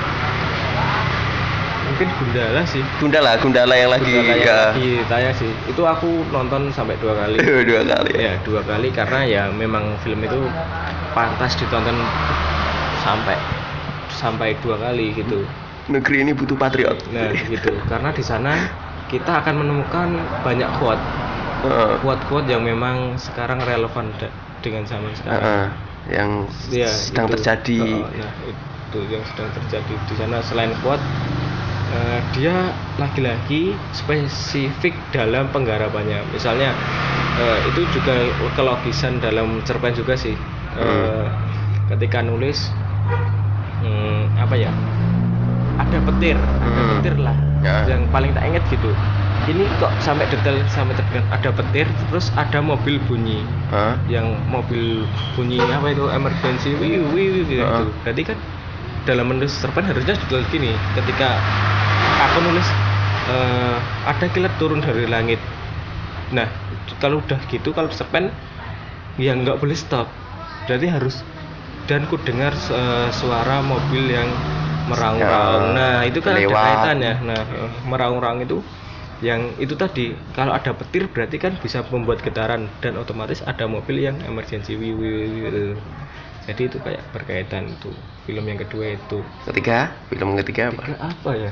Mungkin Gundala sih. Gundala, Gundala yang lagi Gundala yang ya. lagi tayang sih. Itu aku nonton sampai dua kali. Dua kali. Ya dua kali karena ya memang film itu pantas ditonton sampai sampai dua kali gitu. Negeri ini butuh patriot. Nah gitu, karena di sana kita akan menemukan banyak quote, Heeh. quote-quote yang memang sekarang relevan de- dengan zaman sekarang. Heeh. Yang Ya, sedang itu. terjadi. Oh, nah itu yang sedang terjadi di sana. Selain quote, eh, dia lagi-lagi spesifik dalam penggarapannya. Misalnya eh, itu juga kelogisan dalam cerpen juga sih. Eh, Hmm. Ketika nulis hmm, apa ya, ada petir, ada Hmm. petir lah, Ya. yang paling tak inget gitu. Ini kok sampai detail, sampai detail, ada petir, terus ada mobil bunyi, Hah? yang mobil bunyi apa itu, emergency, wiu wiu gitu. Heeh. Berarti kan dalam menulis cerpen harusnya detail gini. Ketika aku nulis eh, ada kilat turun dari langit. Nah kalau udah gitu, kalau cerpen ya nggak boleh stop. Berarti harus, dan ku dengar eh, suara mobil yang meraung-raung. Ya, Nah itu kan lewat. ada kaitannya. Nah eh, meraung-raung itu yang itu tadi, kalau ada petir berarti kan bisa membuat getaran, dan otomatis ada mobil yang emergency wiu wiu wiu. Jadi itu kayak berkaitan. Itu film yang kedua. Itu Ketiga, film ketiga apa? tiga apa ya?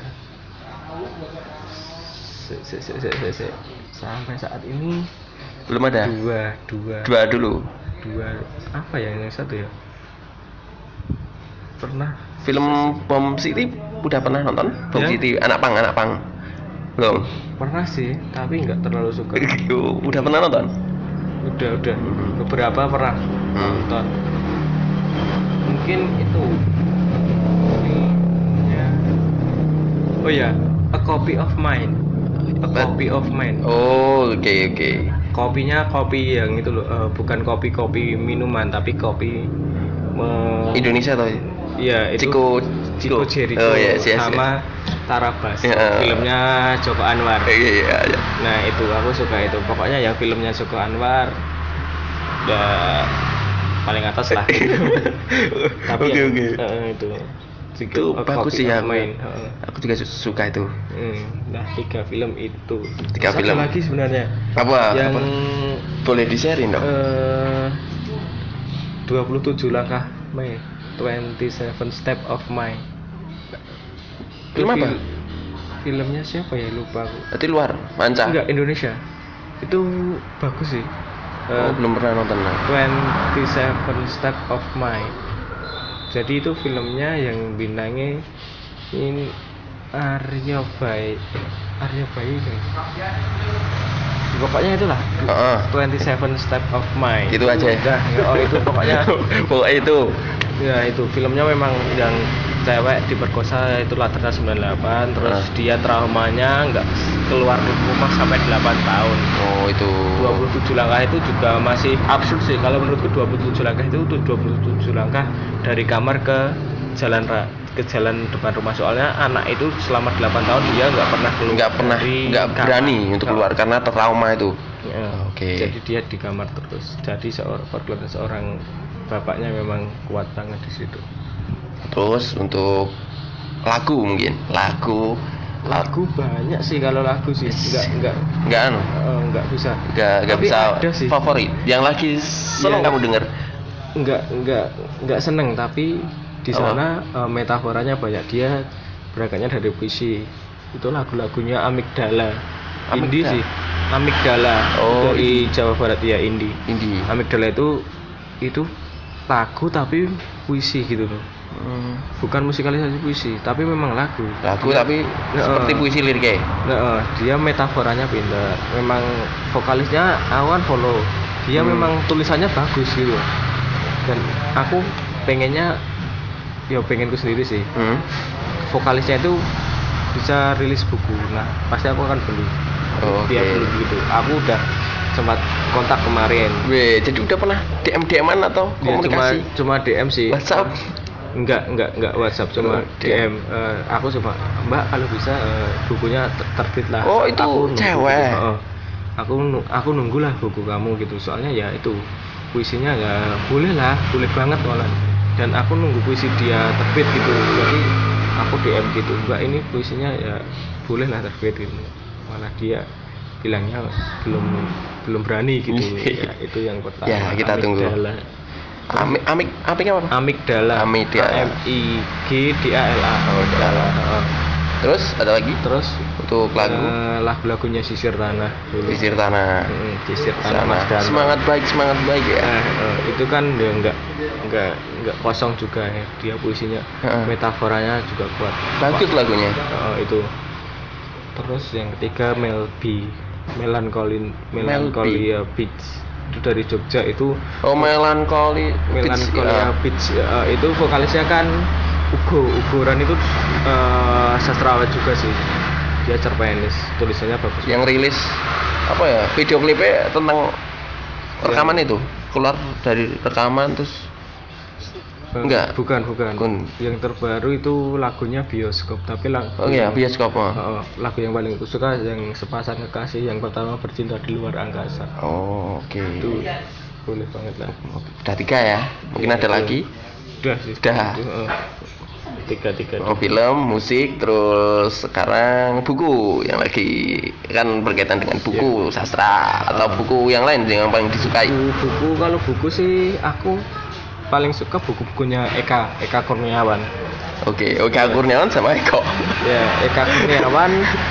Se, se, se, se, se, se. Sampai saat ini Belum ada. dua dua Dua dulu. dua apa ya, yang satu ya pernah. Film Bom City udah pernah nonton? Bom Ya. City anak pang, anak pang. Belum. Pernah sih, tapi nggak terlalu suka. Udah pernah nonton? Udah udah beberapa pernah Hmm. nonton. Mungkin itu filmnya. Oh ya, A Copy of Mine. A Apa? Copy of Mine. Oh, oke oke. Kopinya kopi yang itu loh, eh, bukan kopi-kopi minuman, tapi kopi me- Indonesia atau Iya, itu Chico Chico Jericho Oh iya, yes, yes, sama Tara Basro. Ya. Filmnya Joko Anwar. Iya, iya, iya. Nah, itu aku suka itu. Pokoknya ya filmnya Joko Anwar udah paling atas lah. Tapi Oke, ya, oke. eh, itu Itu A bagus Copy sih of ya. Mine. Heeh. Aku juga su- suka itu. Hmm, nah tiga film itu. Tiga Terus film. ada lagi sebenarnya Apa? yang apa? Boleh di-sharein dong? eh dua puluh tujuh langkah Mei, twenty-seven Step of Mine. Film Itu apa? fil- Filmnya siapa ya, lupa aku. Berarti luar, manca. Enggak, Indonesia. Itu bagus sih. Oh, Eh, belum pernah nonton lah. twenty-seven Step of Mine. Jadi itu filmnya yang bintangnya ini Arya Bay, Arya Bayi kan. Pokoknya itulah. Heeh. twenty-seven Step of Mine. Gitu aja ya? Udah, oh itu pokoknya. Pokoknya itu. Ya itu filmnya memang yang cewek diperkosa itu latarnya sembilan puluh delapan, terus Ah. dia traumanya nggak keluar rumah sampai delapan tahun. Oh, itu. dua puluh tujuh langkah itu juga masih absurd sih kalau menurutku. Dua puluh tujuh langkah itu tuh dua puluh tujuh langkah dari kamar ke jalan ra, ke jalan depan rumah, soalnya anak itu selama delapan tahun dia nggak pernah keluar, Nggak pernah, dari nggak kamar. berani untuk keluar karena trauma itu. Ya, Oke. jadi dia di kamar terus. Jadi seorang pergelaran seorang bapaknya memang kuat banget di situ. Terus untuk lagu mungkin, lagu Lagu banyak sih, kalau lagu sih nggak nggak nggak anu, eh, nggak bisa. nggak nggak Tapi bisa ada sih. favorit. Yang lagi seneng Iya. kamu denger. nggak nggak nggak seneng, tapi di Apa? sana eh, metaforanya banyak. Dia berangkatnya dari puisi. Itu lagu-lagunya Amigdala. Indie Amigdala? sih. Amigdala. Oh, Dari Jawa Barat ya, indie. Indie. Amigdala itu itu lagu tapi puisi gitu loh. Hmm, Bukan musikalisasi puisi, tapi memang lagu. lagu Dia- tapi Nah, seperti eh, puisi liriknya. Nah, eh, dia metaforanya pintar. Memang vokalisnya awan follow. Dia Hmm. memang tulisannya bagus gitu. Dan aku pengennya, ya pengenku sendiri sih. Hmm. Vokalisnya itu bisa rilis buku. Nah, pasti aku akan beli. Oke. Dia beli gitu. Aku udah sempat kontak kemarin. Weh, jadi udah pernah D M D M-an atau Dia cuma komunikasi? cuma D M sih. WhatsApp? Enggak, enggak, enggak WhatsApp, cuma Oh, D M. Eh, aku cuma, Mbak kalau bisa eh, bukunya ter- terbit lah. Oh, itu Aku nunggu cewek? gitu. Heeh. Aku nu- aku nunggulah buku kamu gitu. Soalnya ya itu puisinya ya boleh lah, boleh banget malah. Dan aku nunggu puisi dia terbit gitu. Jadi aku D M gitu, Mbak ini puisinya ya boleh lah terbit gitu. Malah dia bilangnya belum belum berani gitu. Ya, itu yang pertama. Ya, kita tunggu. Amigdala. Amik, amik, amik apa? Amigdala. Amigdala. A M I G D A L A. Oh, Dala. Heeh. Terus ada lagi Terus untuk lagu eh, lagu-lagunya Sisir Tanah dulu. Sisir Tanah. Mm, Sisir Tanah Sana. Mas Darmo. Semangat baik, semangat baik ya. Nah, eh, itu kan dia enggak enggak enggak kosong juga ya. Dia puisinya, Heeh. metaforanya juga kuat. Bagus lagunya. Heeh, itu. Terus yang ketiga Mel B. Melancholy Melancholia Beach. Itu dari Jogja itu. Oh, melankoli. Melancholia Beach, ya, itu vokalisnya kan Ugo. Ugoran itu eh, sastrawan juga sih. Dia cerpenis, tulisannya bagus. Yang rilis apa ya? Video klipnya tentang rekaman itu. Keluar dari rekaman terus Eh, enggak. Bukan, bukan. Bukan. Yang terbaru itu lagunya Bioskop, tapi lagu Oh iya, bioskop. Oh. Heeh, lagu yang paling aku suka yang Sepasang Kekasih yang pertama Bercinta di Luar Angkasa. Oh, oke. Itu boleh banget lah. Udah tiga ya. Mungkin Iya, ada itu. lagi. Udah sih. Udah. Itu, heeh. Tiga tiga. Oh, film, musik, terus sekarang buku yang lagi kan berkaitan dengan buku sastra atau Ah. buku yang lain yang paling disukai. Buku, buku kalau buku sih aku paling suka buku-bukunya Eka Eka Kurniawan. Oke, oke Kurniawan sama Eko. Ya, Eka Kurniawan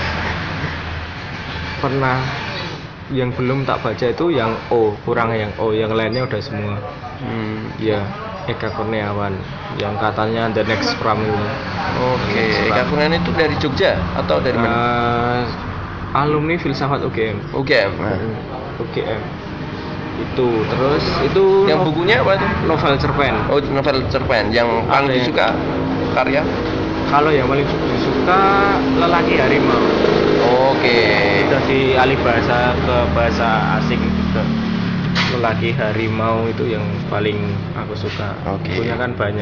pernah, yang belum tak baca itu yang O, kurang yang O, yang lainnya udah semua. Hmm. Ya, Eka Kurniawan yang katanya the next from itu. Oke, Eka Kurniawan itu dari Jogja atau dari mana? Eh, alumni filsafat U G M. Oke. Nah. U G M. Itu terus itu Yang no- bukunya apa tuh? novel cerpen. Oh, novel cerpen yang paling Ada yang- disuka karya. Kalau yang paling disuka Lelaki Harimau. Oke. Udah dialih bahasa ke bahasa asing juga. Lelaki Harimau itu yang paling aku suka. Oke. Bukunya kan banyak.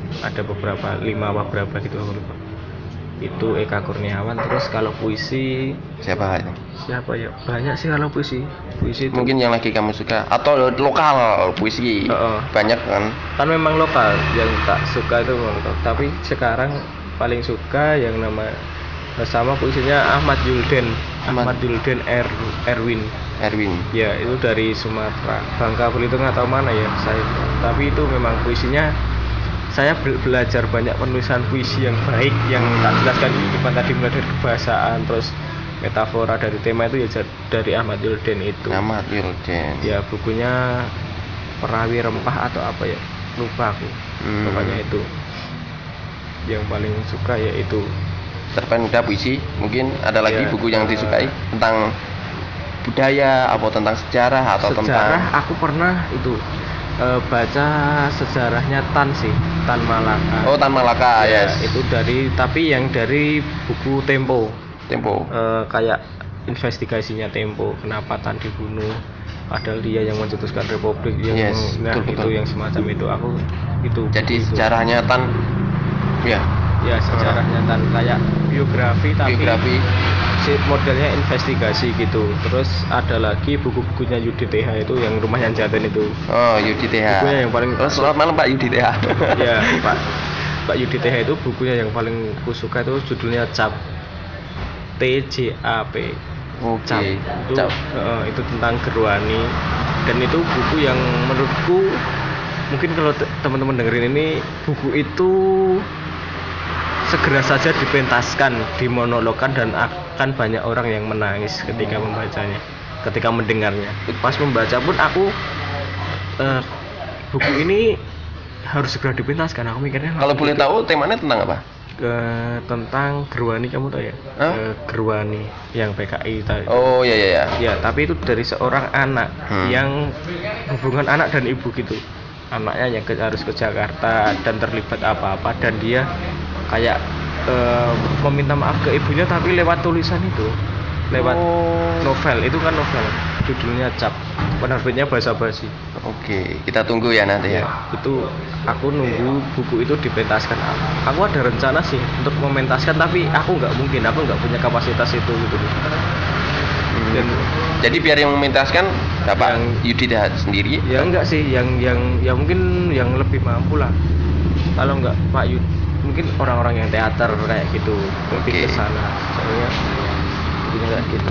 ada beberapa lima apa berapa gitu aku lupa. Itu Eka Kurniawan. Terus kalau puisi Siapa itu? siapa ya, banyak sih kalau puisi puisi itu Mungkin yang lagi kamu suka atau lokal puisi. Heeh. Banyak kan? kan memang lokal yang tak suka itu memang lokal. Tapi sekarang paling suka yang nama sama puisinya Ahmad Yulden Ahmad. Ahmad Yulden er, Erwin Erwin. ya, itu dari Sumatera, Bangka Belitung atau mana ya saya, tapi itu memang puisinya saya be- belajar banyak penulisan puisi yang baik yang tak jelaskan di depan tadi, mulai dari kebahasaan terus metafora dari tema itu ya ja- dari Ahmad Yulden itu. Ahmad Yulden. Ya bukunya Perawi Rempah atau apa ya, lupa aku. Hmm. Pokoknya itu yang paling suka yaitu. Cerpen udah, puisi. Mungkin ada lagi Ya, buku yang uh, disukai tentang budaya atau tentang sejarah atau Sejarah tentang aku pernah itu eh, baca sejarahnya Tan sih, Tan Malaka. Oh, Tan Malaka, Ya, yes. itu dari tapi yang dari buku Tempo. Tempo. Eh, kayak investigasinya Tempo, kenapa Tan dibunuh padahal dia yang mencetuskan republik, yang Yes, meng- nah, betul, itu betul. yang semacam itu aku itu Jadi buku itu. sejarahnya Tan ya, Ya sejarahnya Tan kayak biografi tapi biografi. si modelnya investigasi gitu. Terus ada lagi buku-bukunya Yudi T H itu yang Rumah Yang Jaten itu. Oh, Yudi T H. Bukunya yang paling Oh, selamat malam Pak Yudi T H. Ya Pak Pak Yudi T H itu bukunya yang paling kusuka itu judulnya Cap, T J A P. Cap Oke. itu, Cap. eh, itu tentang Gerwani, dan itu buku yang menurutku mungkin kalau te- teman-teman dengerin ini, buku itu segera saja dipentaskan, dimonologkan, dan akan banyak orang yang menangis ketika membacanya, ketika mendengarnya. Pas membaca pun aku eh, buku ini harus segera dipentaskan. Aku mikirnya Kalau boleh tahu temanya tentang apa? ke tentang Gerwani, kamu tahu ya? Hah? Eh, Gerwani yang P K I tadi. Oh, ya ya ya. Ya, tapi itu dari seorang anak Hmm. yang hubungan anak dan ibu gitu. Anaknya yang ke- harus ke Jakarta dan terlibat apa-apa, dan dia kayak eh, meminta maaf ke ibunya tapi lewat tulisan itu, lewat Oh. novel. Itu kan novel, judulnya Cap, penerbitnya Basa Basi. Oke, kita tunggu ya nanti ya. Itu aku nunggu buku itu dipentaskan. Aku ada rencana sih untuk mementaskan, tapi aku nggak mungkin, aku nggak punya kapasitas itu gitu. Hmm. Dan Jadi biar yang mementaskan Bapak Yang- Yudi T H sendiri. ya enggak sih, yang yang ya mungkin yang lebih mampu lah. Kalau enggak Pak Yud, mungkin orang-orang yang teater kayak gitu, lebih Oke. ke sana. Soalnya punya kayak gitu.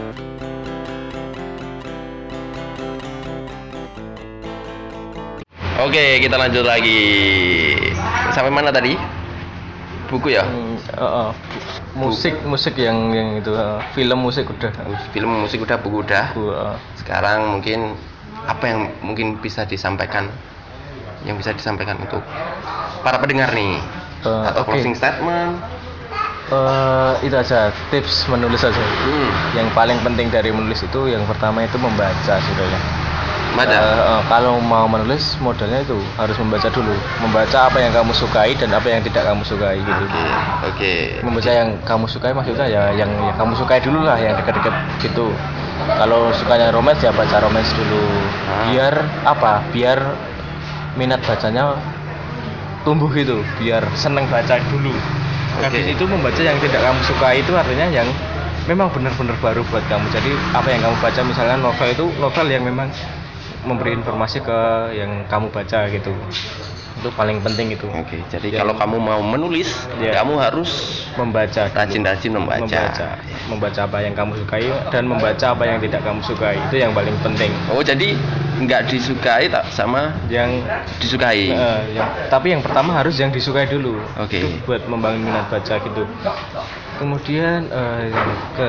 Oke, kita lanjut lagi. Sampai mana tadi? Buku ya? Hmm, uh, uh, musik musik yang yang itu uh, film musik udah. Film, musik udah, buku udah. Buku, uh, Sekarang mungkin apa yang mungkin bisa disampaikan, yang bisa disampaikan untuk para pendengar nih, Eh, atau oke. closing statement. eh, itu aja tips menulis aja. Hmm. Yang paling penting dari menulis itu yang pertama itu membaca sebenarnya. Baca. Eh, eh, kalau mau menulis modalnya itu harus membaca dulu, membaca apa yang kamu sukai dan apa yang tidak kamu sukai gitu. Oke, oke. Membaca yang kamu sukai maksudnya ya yang, yang kamu sukai dulu lah, yang dekat-dekat gitu. Kalau sukanya romance ya baca romance dulu, Ah. biar apa, biar minat bacanya tumbuh gitu, biar seneng baca dulu. Oke. Habis itu membaca yang tidak kamu sukai itu artinya yang memang benar-benar baru buat kamu. Jadi apa yang kamu baca, misalnya novel itu novel yang memang memberi informasi ke yang kamu baca gitu. Itu paling penting itu. Oke, jadi Yang kalau kamu mau menulis, Ya. kamu harus membaca dulu. rajin-rajin membaca. membaca membaca apa yang kamu sukai dan membaca apa yang tidak kamu sukai, itu yang paling penting. Oh, jadi nggak disukai tak sama Yang disukai. eh, yang tapi yang pertama harus yang disukai dulu. Oke. Itu buat membangun minat baca gitu. Kemudian eh, yang ke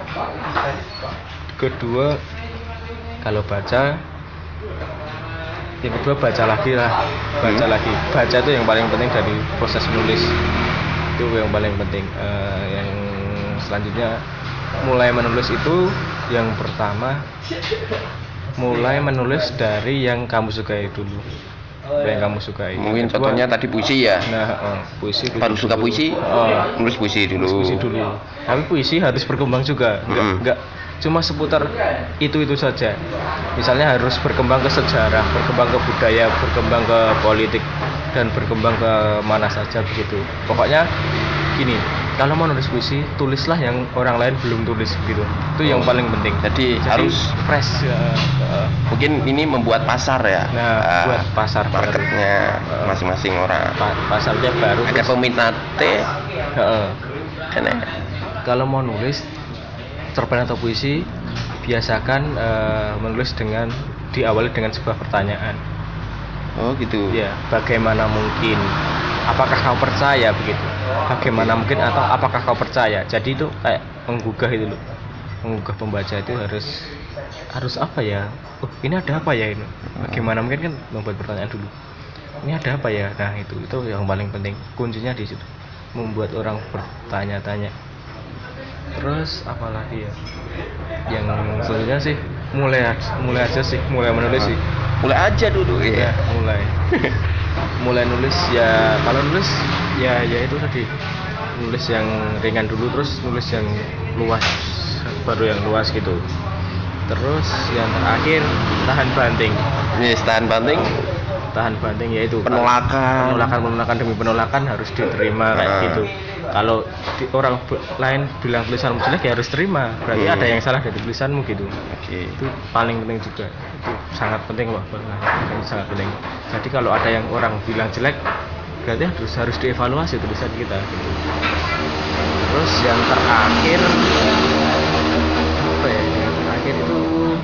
kedua, kalau baca yang kedua baca lagi lah, baca Hmm. lagi. Baca itu yang paling penting dari proses menulis. Itu yang paling penting. Eh, yang selanjutnya mulai menulis itu yang pertama mulai menulis dari yang kamu sukai dulu. Dari yang kamu sukai. Mungkin Yang kedua, contohnya tadi puisi ya. Nah, eh, puisi dulu. Baru suka puisi, Oh, nulis puisi dulu. nulis puisi dulu. Tapi puisi harus berkembang juga. Enggak, Mm-mm. enggak cuma seputar itu-itu saja. Misalnya harus berkembang ke sejarah, berkembang ke budaya, berkembang ke politik. dan berkembang ke mana saja begitu. Pokoknya gini, kalau mau nulis puisi tulislah yang orang lain belum tulis begitu. Itu yang Oh. paling penting. Jadi, Jadi harus fresh ya. Uh, mungkin ini membuat pasar ya. Nah, Ah, buat pasar marketnya baru. masing-masing orang. pa- pasarnya baru. Agar terus- peminatnya Heeh. enak. Kalau mau nulis cerpen atau puisi, biasakan eh, menulis dengan diawali dengan sebuah pertanyaan. Oh gitu. Ya, bagaimana mungkin? Apakah kau percaya begitu? Bagaimana mungkin atau apakah kau percaya? Jadi itu kayak menggugah itu loh. Menggugah pembaca itu harus harus apa ya? Oh, ini ada apa ya ini? Bagaimana mungkin kan membuat pertanyaan dulu. Ini ada apa ya? Nah, itu itu yang paling penting. Kuncinya di situ. Membuat orang bertanya-tanya. Terus apalagi ya? Yang selanjutnya sih mulai mulai aja sih, mulai menulis sih. Mulai aja dulu Ya, ya. mulai. Mulai nulis ya, kalau nulis ya ya itu tadi. Nulis yang ringan dulu terus nulis yang luas, baru yang luas gitu. Terus yang terakhir tahan banting. Ini tahan banting. Tahan banting yaitu Penolakan. penolakan penolakan demi penolakan harus diterima kayak Ah. gitu. Kalau di, orang be- lain bilang tulisanmu jelek ya harus terima, berarti Hmm. ada yang salah dari tulisanmu gitu. Oke. Itu paling penting juga, itu sangat penting loh, itu sangat penting. Jadi kalau ada yang orang bilang jelek, berarti harus harus dievaluasi tulisan kita gitu. Terus yang terakhir apa ya, yang terakhir itu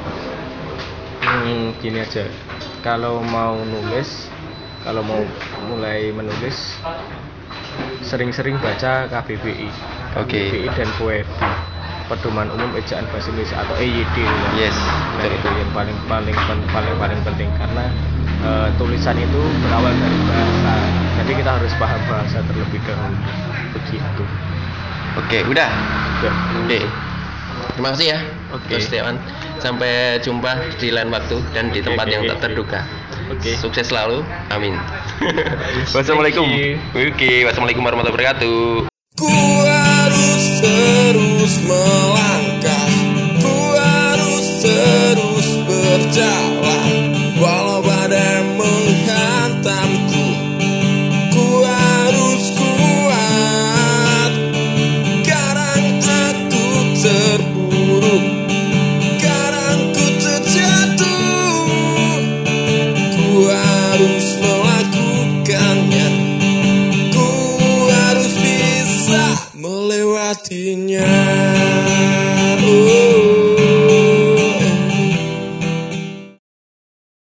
hmm, gini aja, kalau mau nulis, kalau mau mulai menulis, sering-sering baca K B B I, Oke. K B B I dan Poebi, Pedoman Umum Ejaan Bahasa Indonesia atau E Y D. Yes. Nah, betul. itu yang paling paling paling paling paling penting karena eh, tulisan itu berawal dari bahasa, jadi kita harus paham bahasa terlebih dahulu begitu. Oke, udah. Udah. Oke. Terima kasih ya. Oke. Mas Setiawan. Sampai jumpa di lain waktu dan di Oke, tempat oke, yang oke. tak terduga. Oke. Sukses selalu. Amin. Thank Wassalamualaikum. you. Oke, wassalamualaikum warahmatullahi wabarakatuh. Ku harus terus melangkah, ku harus terus berjalan, walau badai menghantamku. Ku harus kuat, kadang aku terpuruk, kadang ku terjatuh. Ku harus melakukannya, ku harus bisa melewatinya.